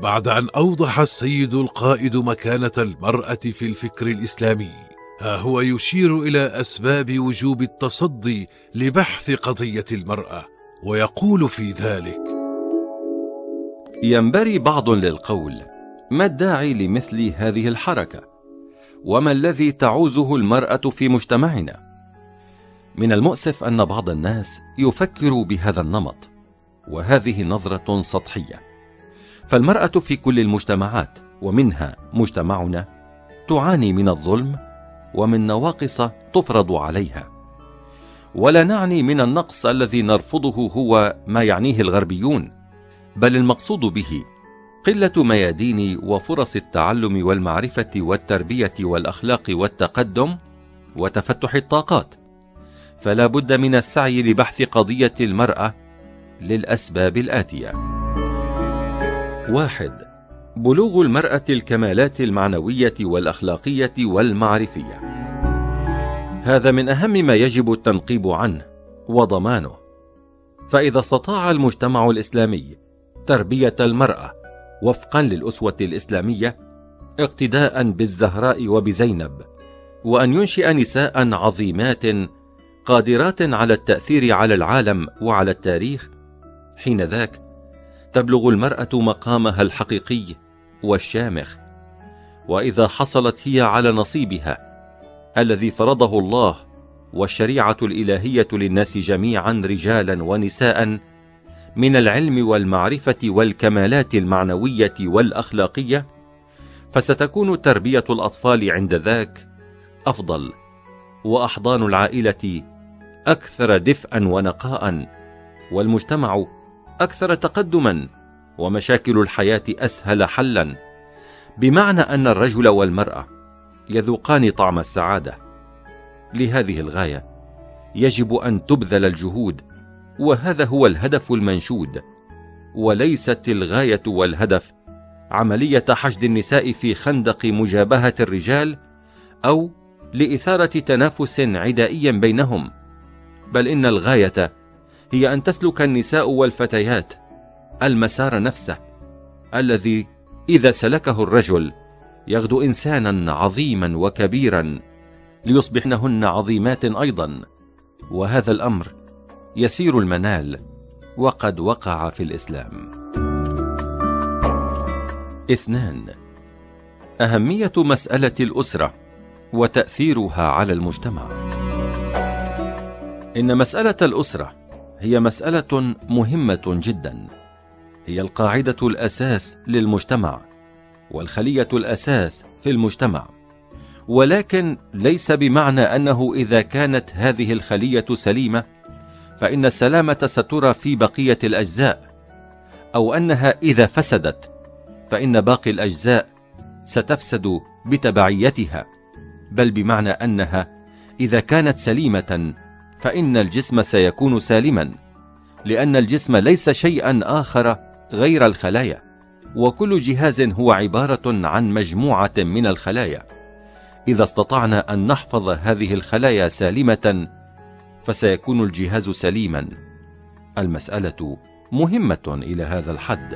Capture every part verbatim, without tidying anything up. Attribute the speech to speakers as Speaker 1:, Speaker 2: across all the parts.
Speaker 1: بعد أن أوضح السيد القائد مكانة المرأة في الفكر الإسلامي، ها هو يشير إلى أسباب وجوب التصدي لبحث قضية المرأة، ويقول في ذلك:
Speaker 2: ينبري بعض للقول: ما الداعي لمثل هذه الحركة؟ وما الذي تعوزه المرأة في مجتمعنا؟ من المؤسف أن بعض الناس يفكر بهذا النمط، وهذه نظرة سطحية. فالمرأة في كل المجتمعات ومنها مجتمعنا تعاني من الظلم ومن نواقص تفرض عليها، ولا نعني من النقص الذي نرفضه هو ما يعنيه الغربيون، بل المقصود به قلة ميادين وفرص التعلم والمعرفة والتربية والأخلاق والتقدم وتفتح الطاقات. فلا بد من السعي لبحث قضية المرأة للأسباب الآتية: واحد، بلوغ المرأة الكمالات المعنوية والأخلاقية والمعرفية. هذا من أهم ما يجب التنقيب عنه وضمانه. فإذا استطاع المجتمع الإسلامي تربية المرأة وفقا للأسوة الإسلامية اقتداء بالزهراء وبزينب، وأن ينشئ نساء عظيمات قادرات على التأثير على العالم وعلى التاريخ، حين ذاك تبلغ المرأة مقامها الحقيقي والشامخ. وإذا حصلت هي على نصيبها الذي فرضه الله والشريعة الإلهية للناس جميعا رجالا ونساء من العلم والمعرفة والكمالات المعنوية والأخلاقية، فستكون تربية الأطفال عند ذاك أفضل، وأحضان العائلة أكثر دفئا ونقاء، والمجتمع أكثر تقدما، ومشاكل الحياة أسهل حلا، بمعنى أن الرجل والمرأة يذوقان طعم السعادة. لهذه الغاية يجب أن تبذل الجهود، وهذا هو الهدف المنشود، وليست الغاية والهدف عملية حشد النساء في خندق مجابهة الرجال أو لإثارة تنافس عدائي بينهم، بل إن الغاية هي أن تسلك النساء والفتيات المسار نفسه الذي إذا سلكه الرجل يغدو إنسانا عظيما وكبيرا ليصبحنهن عظيمات أيضا، وهذا الأمر يسير المنال وقد وقع في الإسلام. اثنان، أهمية مسألة الأسرة وتأثيرها على المجتمع. إن مسألة الأسرة هي مسألة مهمة جدا، هي القاعدة الأساس للمجتمع والخلية الأساس في المجتمع، ولكن ليس بمعنى أنه إذا كانت هذه الخلية سليمة فإن السلامة سترى في بقية الأجزاء، أو أنها إذا فسدت فإن باقي الأجزاء ستفسد بتبعيتها، بل بمعنى أنها إذا كانت سليمة فإن الجسم سيكون سالما، لأن الجسم ليس شيئا آخر غير الخلايا، وكل جهاز هو عبارة عن مجموعة من الخلايا. إذا استطعنا أن نحفظ هذه الخلايا سالمة فسيكون الجهاز سليما. المسألة مهمة إلى هذا الحد.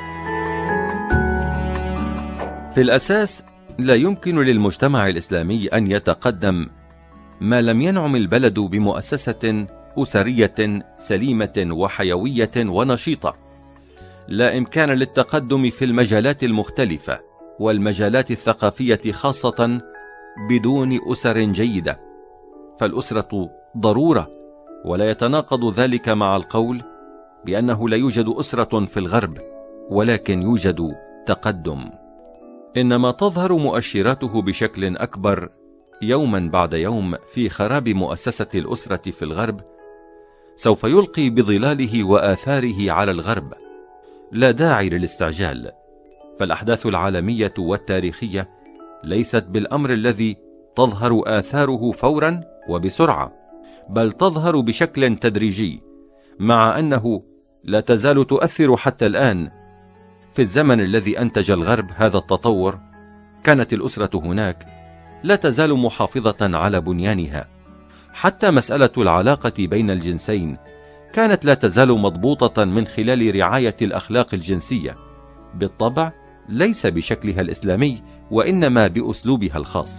Speaker 2: في الأساس لا يمكن للمجتمع الإسلامي أن يتقدم ما لم ينعم البلد بمؤسسة أسرية سليمة وحيوية ونشيطة. لا إمكان للتقدم في المجالات المختلفة والمجالات الثقافية خاصة بدون أسر جيدة، فالأسرة ضرورة، ولا يتناقض ذلك مع القول بأنه لا يوجد أسرة في الغرب ولكن يوجد تقدم. إنما تظهر مؤشراته بشكل أكبر يوما بعد يوم في خراب مؤسسة الأسرة في الغرب، سوف يلقي بظلاله وآثاره على الغرب. لا داعي للاستعجال، فالأحداث العالمية والتاريخية ليست بالأمر الذي تظهر آثاره فورا وبسرعة، بل تظهر بشكل تدريجي، مع أنه لا تزال تؤثر حتى الآن. في الزمن الذي أنتج الغرب هذا التطور كانت الأسرة هناك لا تزال محافظة على بنيانها، حتى مسألة العلاقة بين الجنسين كانت لا تزال مضبوطة من خلال رعاية الأخلاق الجنسية، بالطبع ليس بشكلها الإسلامي، وإنما بأسلوبها الخاص.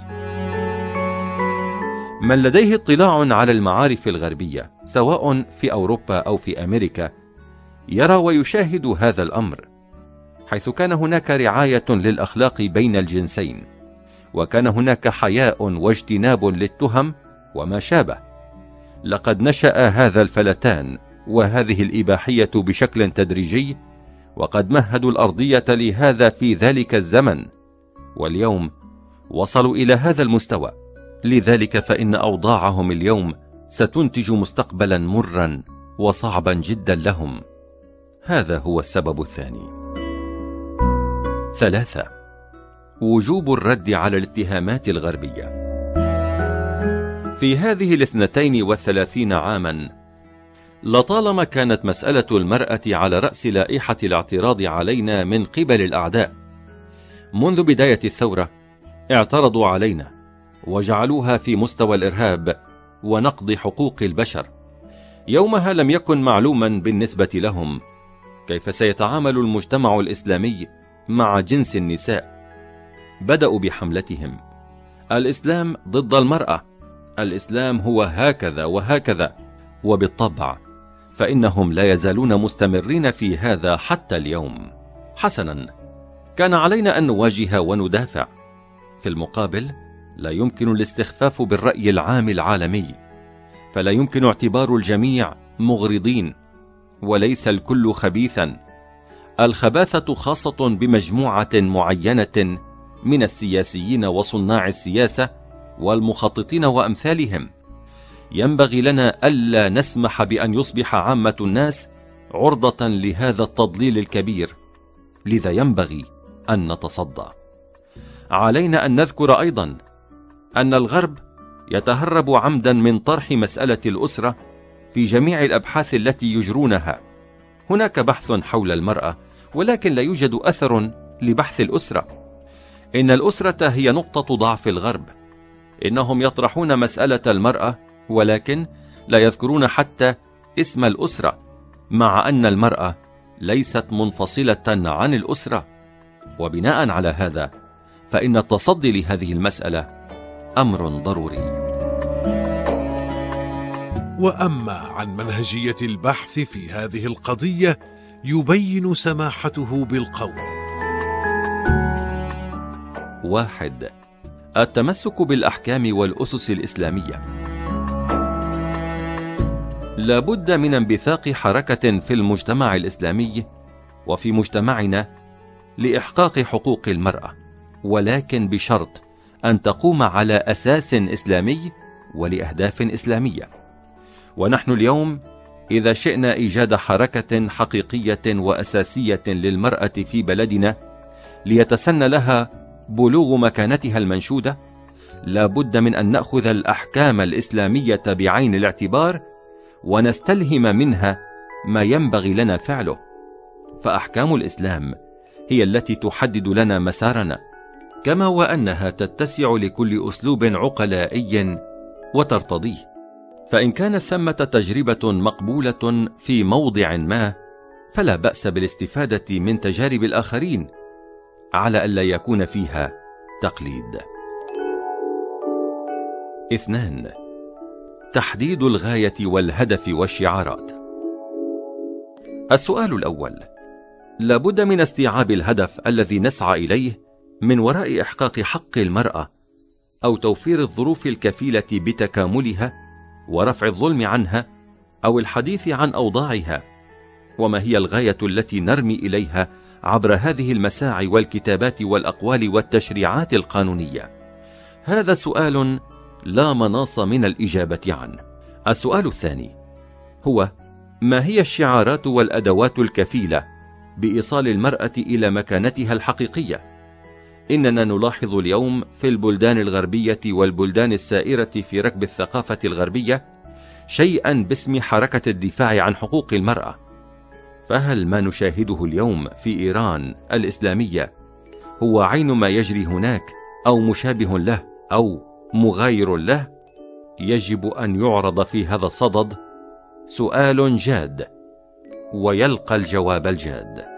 Speaker 2: من لديه اطلاع على المعارف الغربية سواء في أوروبا أو في أمريكا يرى ويشاهد هذا الأمر، حيث كان هناك رعاية للأخلاق بين الجنسين، وكان هناك حياء واجتناب للتهم وما شابه. لقد نشأ هذا الفلتان وهذه الإباحية بشكل تدريجي، وقد مهدوا الأرضية لهذا في ذلك الزمن، واليوم وصلوا إلى هذا المستوى. لذلك فإن أوضاعهم اليوم ستنتج مستقبلا مرا وصعبا جدا لهم. هذا هو السبب الثاني. ثلاثة، وجوب الرد على الاتهامات الغربية. في هذه الاثنتين والثلاثين عاما لطالما كانت مسألة المرأة على رأس لائحة الاعتراض علينا من قبل الأعداء. منذ بداية الثورة اعترضوا علينا وجعلوها في مستوى الإرهاب ونقض حقوق البشر. يومها لم يكن معلوما بالنسبة لهم كيف سيتعامل المجتمع الإسلامي مع جنس النساء. بدأوا بحملتهم: الإسلام ضد المرأة، الإسلام هو هكذا وهكذا. وبالطبع فإنهم لا يزالون مستمرين في هذا حتى اليوم. حسنا، كان علينا أن نواجه وندافع. في المقابل لا يمكن الاستخفاف بالرأي العام العالمي، فلا يمكن اعتبار الجميع مغرضين، وليس الكل خبيثا. الخباثة خاصة بمجموعة معينة من السياسيين وصناع السياسة والمخططين وأمثالهم. ينبغي لنا ألا نسمح بأن يصبح عامة الناس عرضة لهذا التضليل الكبير، لذا ينبغي أن نتصدى. علينا أن نذكر أيضا أن الغرب يتهرب عمدا من طرح مسألة الأسرة في جميع الأبحاث التي يجرونها. هناك بحث حول المرأة، ولكن لا يوجد أثر لبحث الأسرة. إن الأسرة هي نقطة ضعف الغرب. إنهم يطرحون مسألة المرأة ولكن لا يذكرون حتى اسم الأسرة، مع أن المرأة ليست منفصلة عن الأسرة. وبناء على هذا فإن التصدي لهذه المسألة أمر ضروري.
Speaker 1: وأما عن منهجية البحث في هذه القضية يبين سماحته بالقول:
Speaker 2: واحد، التمسك بالأحكام والأسس الإسلامية. لا بد من انبثاق حركة في المجتمع الإسلامي وفي مجتمعنا لإحقاق حقوق المرأة، ولكن بشرط أن تقوم على أساس إسلامي ولأهداف إسلامية. ونحن اليوم إذا شئنا إيجاد حركة حقيقية وأساسية للمرأة في بلدنا ليتسنى لها بلوغ مكانتها المنشودة، لا بد من أن نأخذ الأحكام الإسلامية بعين الاعتبار ونستلهم منها ما ينبغي لنا فعله. فأحكام الإسلام هي التي تحدد لنا مسارنا، كما وأنها تتسع لكل أسلوب عقلائي وترتضيه. فإن كانت ثمة تجربة مقبولة في موضع ما فلا بأس بالاستفادة من تجارب الآخرين على ألا يكون فيها تقليد. اثنان، تحديد الغاية والهدف والشعارات. السؤال الأول: لابد من استيعاب الهدف الذي نسعى إليه من وراء إحقاق حق المرأة أو توفير الظروف الكفيلة بتكاملها ورفع الظلم عنها أو الحديث عن أوضاعها. وما هي الغاية التي نرمي إليها عبر هذه المساعي والكتابات والأقوال والتشريعات القانونية؟ هذا سؤال لا مناص من الإجابة عنه. السؤال الثاني هو: ما هي الشعارات والأدوات الكفيلة بإيصال المرأة إلى مكانتها الحقيقية؟ إننا نلاحظ اليوم في البلدان الغربية والبلدان السائرة في ركب الثقافة الغربية شيئا باسم حركة الدفاع عن حقوق المرأة. فهل ما نشاهده اليوم في إيران الإسلامية هو عين ما يجري هناك، أو مشابه له، أو مغاير له؟ يجب أن يعرض في هذا الصدد سؤال جاد ويلقى الجواب الجاد.